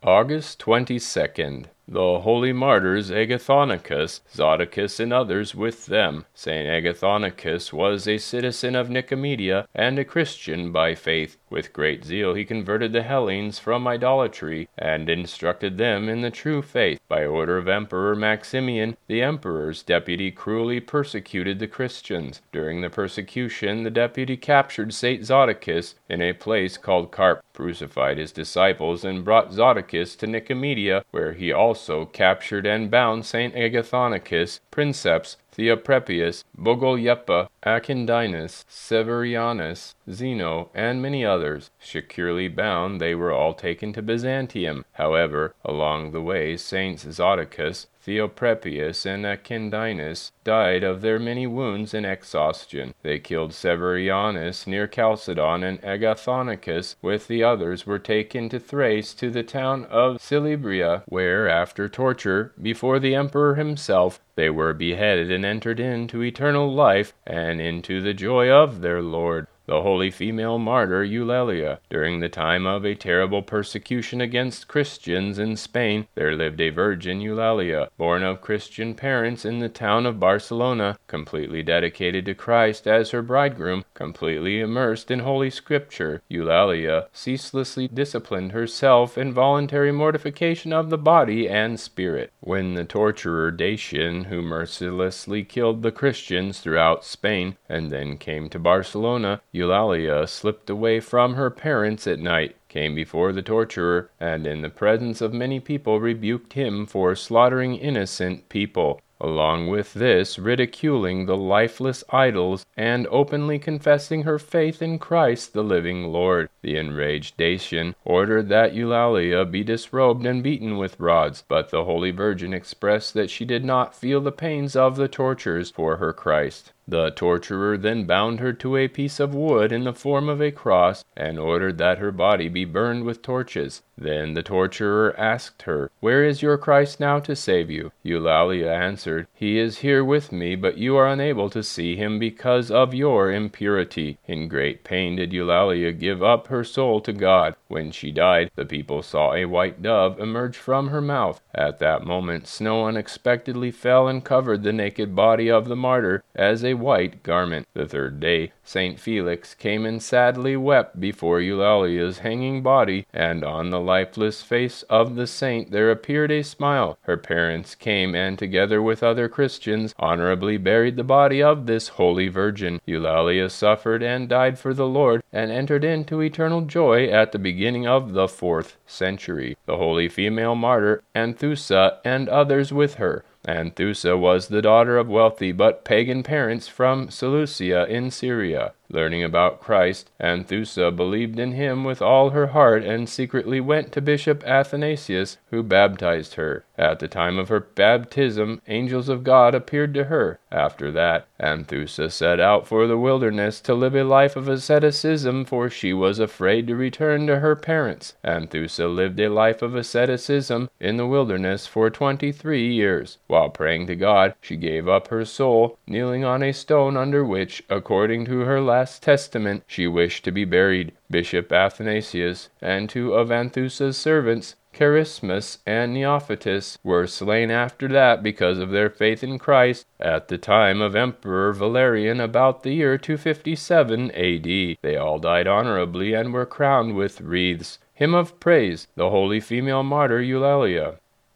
August 22nd. The holy martyrs Agathocus, Zodicus, and others with them. Saint Agathocus was a citizen of Nicomedia and a Christian by faith. With great zeal he converted the Hellenes from idolatry and instructed them in the true faith. By order of Emperor Maximian, the emperor's deputy cruelly persecuted the Christians. During the persecution, the deputy captured Saint Zodicus in a place called Carp, crucified his disciples, and brought Zodicus to Nicomedia, where he also captured and bound Saint Agathocus, Princeps, Theoprepius, Bogolyepa, Acindinus, Severianus, Zeno, and many others. Securely bound, they were all taken to Byzantium. However, along the way, Saints Zodicus, Theoprepius, and Acindinus died of their many wounds and exhaustion. They killed Severianus near Chalcedon, and Agathocus with the others were taken to Thrace to the town of Silibria, where, after torture before the emperor himself, they were beheaded and entered into eternal life and into the joy of their Lord. The holy female martyr Eulalia. During the time of a terrible persecution against Christians in Spain, there lived a virgin Eulalia, born of Christian parents in the town of Barcelona, completely dedicated to Christ as her bridegroom, completely immersed in Holy Scripture. Eulalia ceaselessly disciplined herself in voluntary mortification of the body and spirit. When the torturer Dacian, who mercilessly killed the Christians throughout Spain, and then came to Barcelona, Eulalia slipped away from her parents at night, came before the torturer, and in the presence of many people rebuked him for slaughtering innocent people. Along with this, ridiculing the lifeless idols and openly confessing her faith in Christ the living Lord. The enraged Dacian ordered that Eulalia be disrobed and beaten with rods, but the Holy Virgin expressed that she did not feel the pains of the tortures for her Christ. The torturer then bound her to a piece of wood in the form of a cross and ordered that her body be burned with torches. Then the torturer asked her, "Where is your Christ now to save you?" Eulalia answered, "He is here with me, but you are unable to see him because of your impurity." In great pain did Eulalia give up her soul to God. When she died, the people saw a white dove emerge from her mouth. At that moment, snow unexpectedly fell and covered the naked body of the martyr as a white garment. The third day, Saint Felix came and sadly wept before Eulalia's hanging body, and on the lifeless face of the saint there appeared a smile. Her parents came and, together with other Christians, honorably buried the body of this holy virgin. Eulalia suffered and died for the Lord, and entered into eternal joy at the beginning of the 4th century. The holy female martyr Anthusa and others with her. Anthusa was the daughter of wealthy but pagan parents from Seleucia in Syria. Learning about Christ, Anthusa believed in him with all her heart and secretly went to Bishop Athanasius, who baptized her. At the time of her baptism, angels of God appeared to her. After that, Anthusa set out for the wilderness to live a life of asceticism, for she was afraid to return to her parents. Anthusa lived a life of asceticism in the wilderness for 23 years. While praying to God, she gave up her soul, kneeling on a stone under which, according to her last testament, she wished to be buried. Bishop Athanasius and two of Anthusa's servants, Charismus and Neophytus, were slain after that because of their faith in Christ at the time of Emperor Valerian about the year 257 A.D. They all died honorably and were crowned with wreaths. Hymn of Praise, the holy female martyr Eulalia.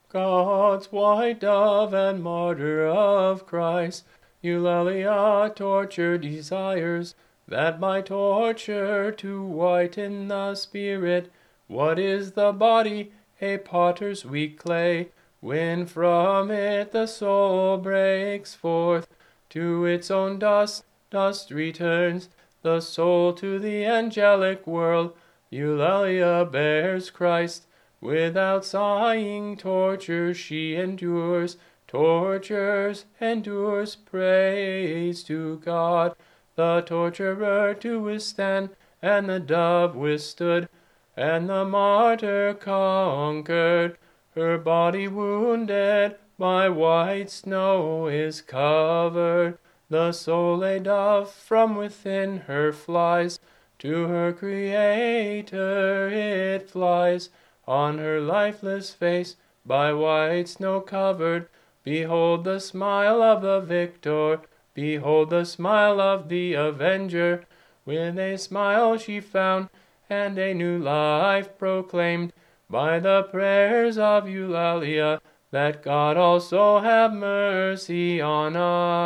God's white dove and martyr of Christ, Eulalia torture desires, that by torture to whiten the spirit. What is the body? A potter's weak clay. When from it the soul breaks forth, to its own dust returns, the soul to the angelic world. Eulalia bears Christ. Without sighing torture she endures, tortures, endures, praise to God. The torturer to withstand, and the dove withstood, and the martyr conquered. Her body wounded by white snow is covered. The soul a dove from within her flies, to her Creator it flies. on her lifeless face, by white snow covered. Behold the smile of the victor, behold the smile of the avenger. With a smile she found, and a new life proclaimed, by the prayers of Eulalia, that God also have mercy on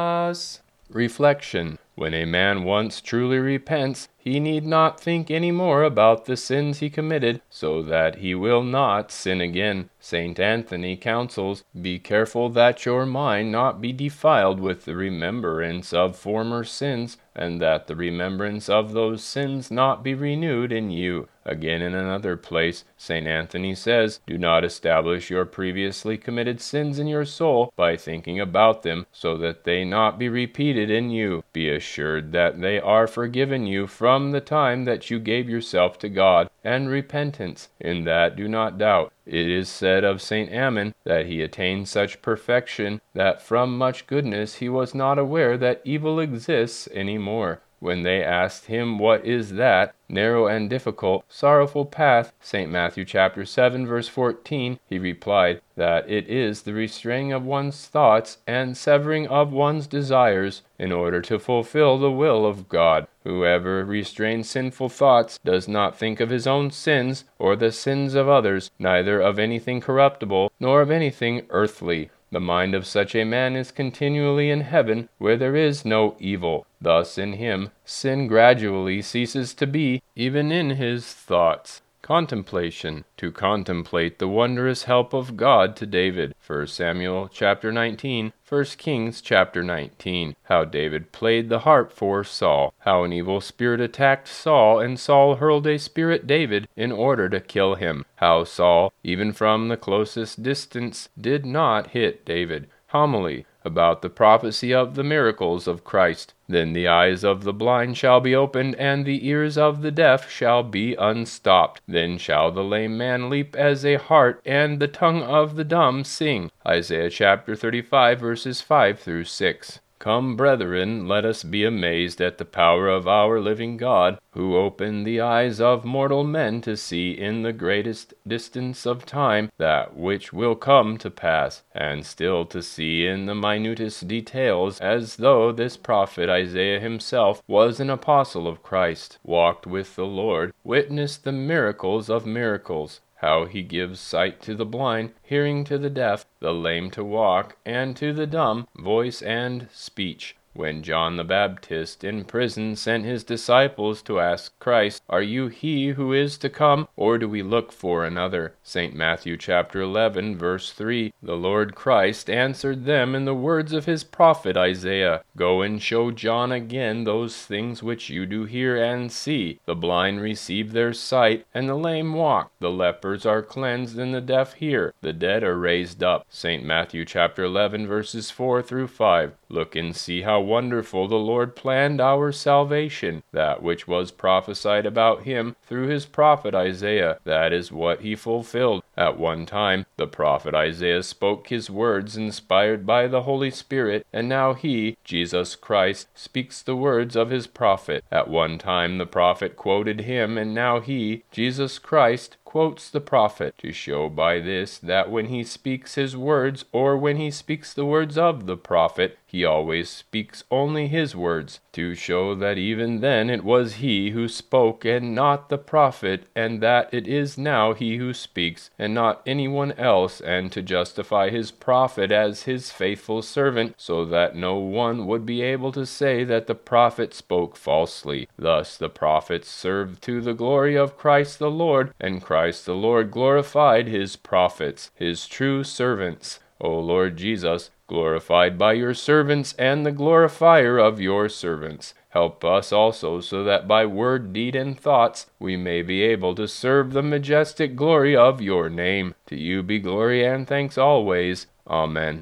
us. Reflection. When a man once truly repents, he need not think any more about the sins he committed, so that he will not sin again. St. Anthony counsels, "Be careful that your mind not be defiled with the remembrance of former sins, and that the remembrance of those sins not be renewed in you." Again, in another place, St. Anthony says, "Do not establish your previously committed sins in your soul by thinking about them, so that they not be repeated in you. Be assured that they are forgiven you from the time that you gave yourself to God, and repentance in that do not doubt." It is said of St. Ammon that he attained such perfection that from much goodness he was not aware that evil exists any more. When they asked him what is that narrow and difficult, sorrowful path, St. Matthew chapter 7, verse 14, he replied that it is the restraining of one's thoughts and severing of one's desires in order to fulfill the will of God. Whoever restrains sinful thoughts does not think of his own sins or the sins of others, neither of anything corruptible nor of anything earthly. The mind of such a man is continually in heaven, where there is no evil. Thus in him sin gradually ceases to be, even in his thoughts. Contemplation. To contemplate the wondrous help of God to David. 1 Samuel chapter 19, 1 Kings chapter 19. How David played the harp for Saul. How an evil spirit attacked Saul, and Saul hurled a spirit David in order to kill him. How Saul, even from the closest distance, did not hit David. Homily about the prophecy of the miracles of Christ. Then the eyes of the blind shall be opened, and the ears of the deaf shall be unstopped. Then shall the lame man leap as a hart, and the tongue of the dumb sing. Isaiah chapter 35, verses 5 through 6. Come, brethren, let us be amazed at the power of our living God, who opened the eyes of mortal men to see in the greatest distance of time that which will come to pass, and still to see in the minutest details, as though this prophet Isaiah himself was an apostle of Christ, walked with the Lord, witnessed the miracles of miracles. How he gives sight to the blind, hearing to the deaf, the lame to walk, and to the dumb voice and speech. When John the Baptist in prison sent his disciples to ask Christ, "Are you he who is to come, or do we look for another?" St. Matthew chapter 11, verse 3, the Lord Christ answered them in the words of his prophet Isaiah, "Go and show John again those things which you do hear and see. The blind receive their sight, and the lame walk. The lepers are cleansed, and the deaf hear. The dead are raised up." St. Matthew chapter 11, verses 4 through 5. Look and see how wonderful the Lord planned our salvation. That which was prophesied about him through his prophet Isaiah, that is what he fulfilled. At one time, the prophet Isaiah spoke his words inspired by the Holy Spirit, and now he, Jesus Christ, speaks the words of his prophet. At one time, the prophet quoted him, and now he, Jesus Christ, quotes the prophet, to show by this that when he speaks his words, or when he speaks the words of the prophet, he always speaks only his words, to show that even then it was he who spoke and not the prophet, and that it is now he who speaks and not anyone else, and to justify his prophet as his faithful servant, so that no one would be able to say that the prophet spoke falsely. Thus the prophets served to the glory of Christ the Lord, and Christ the Lord glorified his prophets, his true servants. O Lord Jesus, glorified by your servants and the glorifier of your servants, help us also so that by word, deed, and thoughts we may be able to serve the majestic glory of your name. To you be glory and thanks always. Amen.